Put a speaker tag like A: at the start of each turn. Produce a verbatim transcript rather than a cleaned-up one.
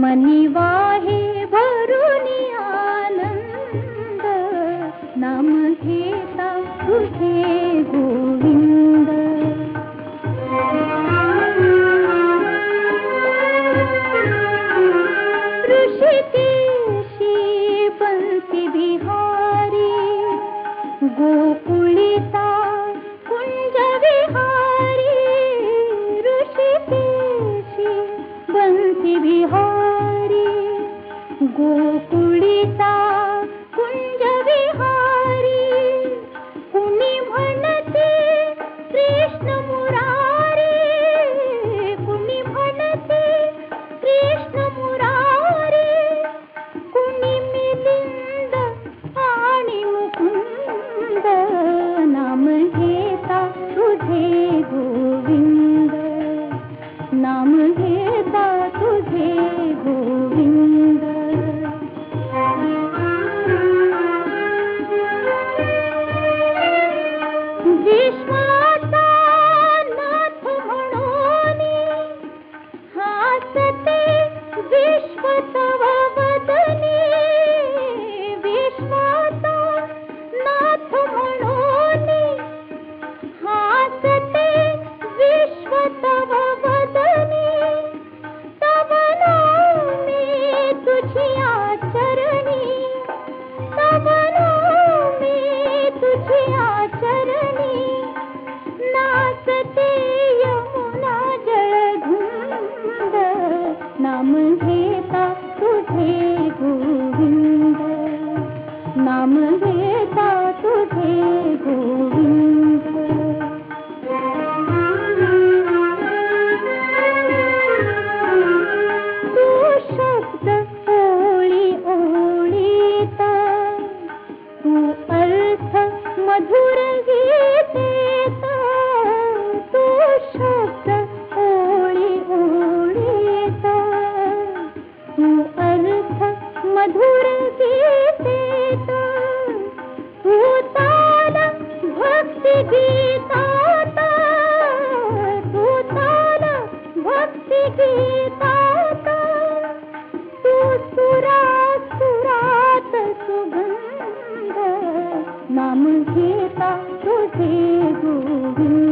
A: मनी वाहे भरुनी आनंद, नाम घेता तुझे गोविंद. ऋषिकेशी बंसी बिहारी, गोकुळिता कुंज विहारी. ऋषिकेशी बंसी बिहारी, गोकुळिता कुंज विहारी. कुणी म्हणते कृष्ण मुरारी, कुणी म्हणते कृष्ण मुरारी. कुणी मिलिंद आणि मुकुंद, नाम घेता तुझे गोविंद. नाम घेता तुझे गोविंद. विश्वाचा नाथ म्हणून हासते विश्व तव वदनी. विश्वाचा नाथ म्हणून हासते विश्व तव वदनी. तव नामे तुझिया चरणी, तव नामे तुझिया चरणी. नाचते यमुना जळधुंद, नाम घेता तुझे गोविंद. नाम घेता तुझे गोविंद. तू शब्द ओळी ओळीता, तू अर्थ मधुर गीतेता. तू शब्द ओळी ओळीता, तू अर्थ मधुर गीतेता. तू ताल भक्ती गीताता, तू ताल भक्ती गीताता. तू सुरा सुरात सुगंध, नाम घेता तुझे गोविंद.